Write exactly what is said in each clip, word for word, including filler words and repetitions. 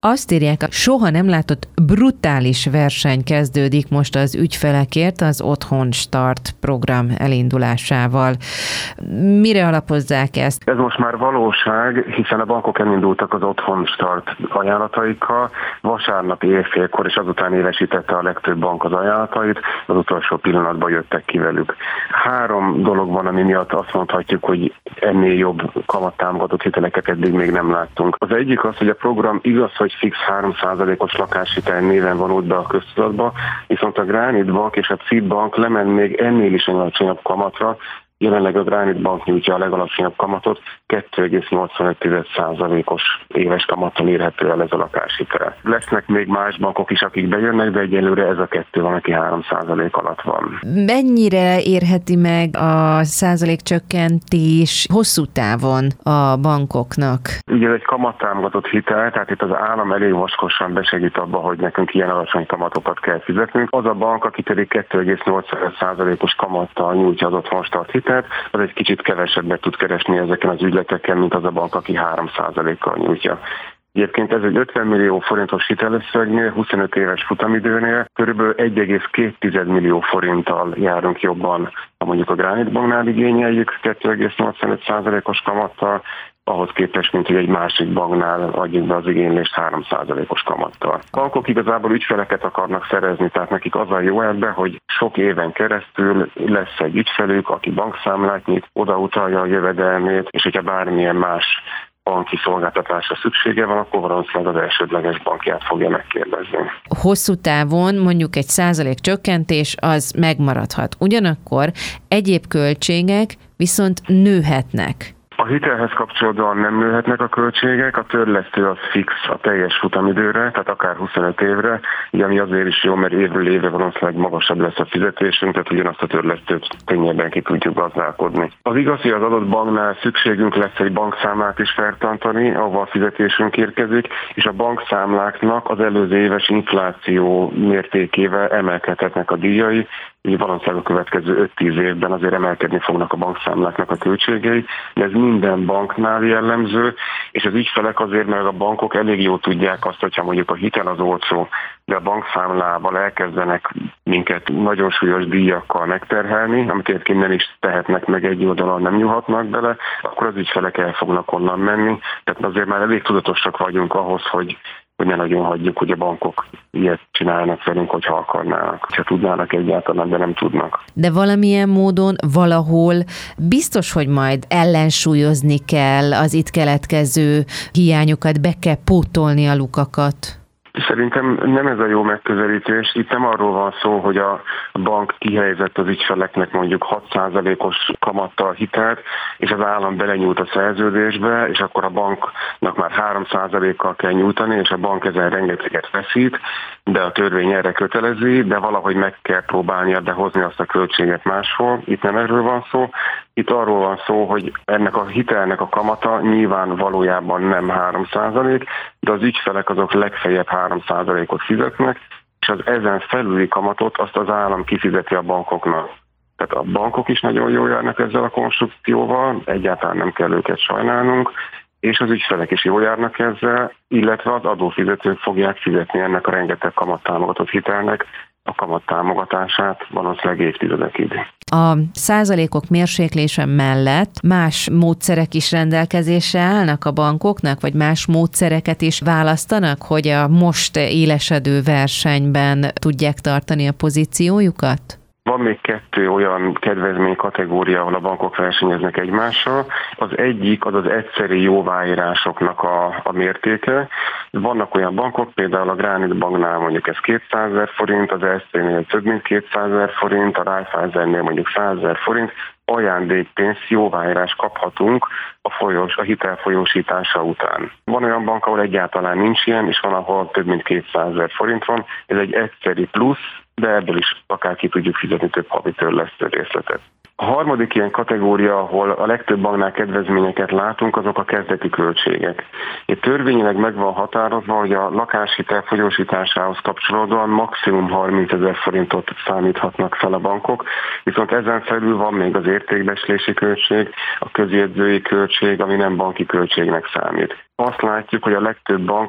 Azt írják, soha nem látott brutális verseny kezdődik most az ügyfelekért az Otthon Start program elindulásával. Mire alapozzák ezt? Ez most már valóság, hiszen a bankok elindultak az Otthon Start ajánlataikkal. Vasárnap éjfélkor, és azután élesítette a legtöbb bank az ajánlatait, az utolsó pillanatban jöttek ki velük. Három dolog van, ami miatt azt mondhatjuk, hogy ennél jobb kamattámogatott hiteleket eddig még nem láttunk. Az egyik az, hogy a program igaz, hogy fix három százalékos lakáshitel néven vonult be a köztudatba, viszont a Granite Bank és a cé i bé Bank lement még ennél is alacsonyabb kamatra. Jelenleg a Granite Bank nyújtja a legalacsonyabb kamatot, kettő egész nyolcvanöt százalékos éves kamattal érhető el ez a lakáshitel. Lesznek még más bankok is, akik bejönnek, de egyelőre ez a kettő van, aki három százalék alatt van. Mennyire érheti meg a százalékcsökkentés hosszú távon a bankoknak? Ugye ez egy kamattámogatott hitel, tehát itt az állam elég vaskosan besegít abba, hogy nekünk ilyen alacsony kamatokat kell fizetnünk. Az a bank, aki pedig kettő egész nyolcvanöt százalékos kamattal nyújtja az Otthon Start hitelt, az egy kicsit kevesebbet tud keresni ezeken az ügyleteken, mint az a bank, aki három százalékkal nyújtja. Egyébként ez egy ötven millió forintos hitelösszegnél, huszonöt éves futamidőnél körülbelül egy egész két millió forinttal járunk jobban, ha mondjuk a Granite Banknál igényeljük kettő egész nyolcvanöt százalékos kamattal, ahhoz képest, mint hogy egy másik banknál adjuk be az igénylést három százalékos kamattal. A bankok igazából ügyfeleket akarnak szerezni, tehát nekik az a jó ebben, hogy sok éven keresztül lesz egy ügyfelük, aki bankszámlát nyit, odautalja a jövedelmét, és hogyha bármilyen más banki szolgáltatásra szüksége van, akkor valószínűleg az elsődleges bankját fogja megkérdezni. Hosszú távon mondjuk egy százalék csökkentés az megmaradhat. Ugyanakkor egyéb költségek viszont nőhetnek. A hitelhez kapcsolódóan nem nőhetnek a költségek, a törlesztő az fix a teljes futamidőre, tehát akár huszonöt évre, ami azért is jó, mert évről évre valószínűleg magasabb lesz a fizetésünk, tehát ugyanazt a törlesztőt könnyebben ki tudjuk gazdálkodni. Az igaz, hogy az adott banknál szükségünk lesz egy bankszámlát is feltartani, ahol a fizetésünk érkezik, és a bankszámláknak az előző éves infláció mértékével emelkedhetnek a díjai, így valószínűleg a következő öt-tíz évben azért emelkedni fognak a bankszámláknak a költségei, de ez minden banknál jellemző, és az ügyfelek azért, mert a bankok elég jól tudják azt, hogyha mondjuk a hitel az olcsó, de a bankszámlával elkezdenek minket nagyon súlyos díjakkal megterhelni, amit egyébként nem is tehetnek meg egy oldalon, nem nyúlhatnak bele, akkor az ügyfelek el fognak onnan menni. Tehát azért már elég tudatosak vagyunk ahhoz, hogy hogy ne nagyon hagyjuk, hogy a bankok ilyet csinálnak velünk, hogyha akarnának, hogyha tudnának egyáltalán, de nem tudnak. De valamilyen módon, valahol biztos, hogy majd ellensúlyozni kell az itt keletkező hiányokat, be kell pótolni a lukakat. Szerintem nem ez a jó megközelítés. Itt nem arról van szó, hogy a bank kihelyezett az ügyfeleknek mondjuk hat százalékos kamattal hitelt, és az állam belenyújt a szerződésbe, és akkor a banknak már három százalékkal kell nyújtani, és a bank ezen rengeteget veszít, de a törvény erre kötelezi, de valahogy meg kell próbálnia behozni azt a költséget máshol. Itt nem erről van szó. Itt arról van szó, hogy ennek a hitelnek a kamata nyilván valójában nem három százalék, de az ügyfelek azok legfeljebb három százalékot fizetnek, és az ezen felüli kamatot azt az állam kifizeti a bankoknak. Tehát a bankok is nagyon jól járnak ezzel a konstrukcióval, egyáltalán nem kell őket sajnálnunk, és az ügyfelek is jól járnak ezzel, illetve az adófizetők fogják fizetni ennek a rengeteg kamattámogatott hitelnek a kamattámogatását valószínűleg évtizedekig. A százalékok mérséklése mellett más módszerek is rendelkezésre állnak a bankoknak, vagy más módszereket is választanak, hogy a most élesedő versenyben tudják tartani a pozíciójukat? Van még kettő olyan kedvezménykategória, ahol a bankok versenyeznek egymással. Az egyik az az egyszeri jóváírásoknak a, a mértéke. Vannak olyan bankok, például a Granite Banknál mondjuk ez kétszázezer forint, az Erste-nél több mint kétszázezer forint, a Raiffeisennél mondjuk százezer forint, ajándékpénzt, jóváírás kaphatunk a, folyós, a hitel folyósítása után. Van olyan bank, ahol egyáltalán nincs ilyen, és van, ahol több mint kétszázezer forint van. Ez egy egyszeri plusz, de ebből is akár ki tudjuk fizetni több havi törlesztő részletet. A harmadik ilyen kategória, ahol a legtöbb banknál kedvezményeket látunk, azok a kezdeti költségek. Itt törvényileg meg van határozva, hogy a lakáshitel folyósításához kapcsolódóan maximum harmincezer forintot számíthatnak fel a bankok, viszont ezen felül van még az értékbecslési költség, a közjegyzői költség, ami nem banki költségnek számít. Azt látjuk, hogy a legtöbb bank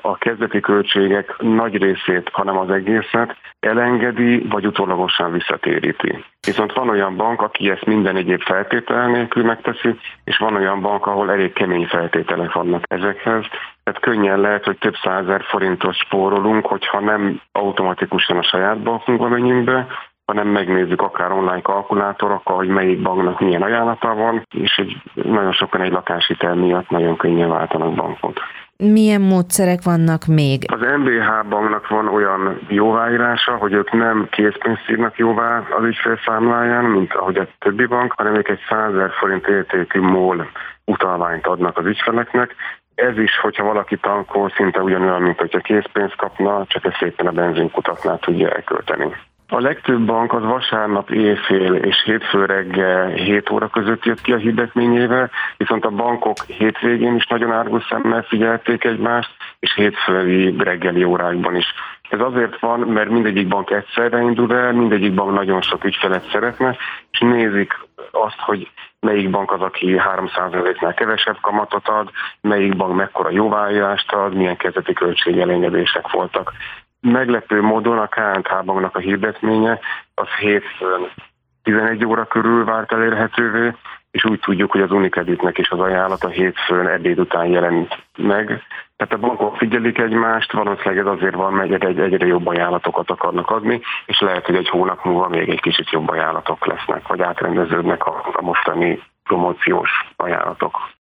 a kezdeti költségek nagy részét, hanem az egészet elengedi, vagy utólagosan visszatéríti. Viszont van olyan bank, aki ezt minden egyéb feltétel nélkül megteszi, és van olyan bank, ahol elég kemény feltételek vannak ezekhez. Tehát könnyen lehet, hogy több százezer forintot spórolunk, hogyha nem automatikusan a saját bankunkba menjünk be, hanem megnézzük akár online kalkulátorokkal, hogy melyik banknak milyen ajánlata van, és egy, nagyon sokan egy lakáshitel miatt nagyon könnyen váltanak bankot. Milyen módszerek vannak még? Az em bé há banknak van olyan jóváírása, hogy ők nem készpénzt írnak jóvá az ügyfélszámláján, mint ahogy a többi bank, hanem ők egy százezer forint értékű MOL utalványt adnak az ügyfeleknek. Ez is, hogyha valaki tankol, szinte ugyanolyan, mint hogyha készpénzt kapna, csak ezt szépen a benzinkutaknál tudja elkölteni. A legtöbb bank az vasárnap éjfél és hétfő reggel hét óra között jött ki a hirdetményével, viszont a bankok hétvégén is nagyon árgus szemmel figyelték egymást, és hétfői reggeli órákban is. Ez azért van, mert mindegyik bank egyszerre indul el, mindegyik bank nagyon sok ügyfelet szeretne, és nézik azt, hogy melyik bank az, aki három százaléknál kevesebb kamatot ad, melyik bank mekkora jóváírást ad, milyen kezdeti költségelengedések voltak. Meglepő módon a ká és há banknak a hirdetménye az hétfőn tizenegy óra körül vált elérhetővé, és úgy tudjuk, hogy az Unicreditnek is az ajánlata hétfőn ebéd után jelent meg. Tehát a bankok figyelik egymást, valószínűleg ez azért van, mert egy, egyre jobb ajánlatokat akarnak adni, és lehet, hogy egy hónap múlva még egy kicsit jobb ajánlatok lesznek, vagy átrendeződnek a, a mostani promóciós ajánlatok.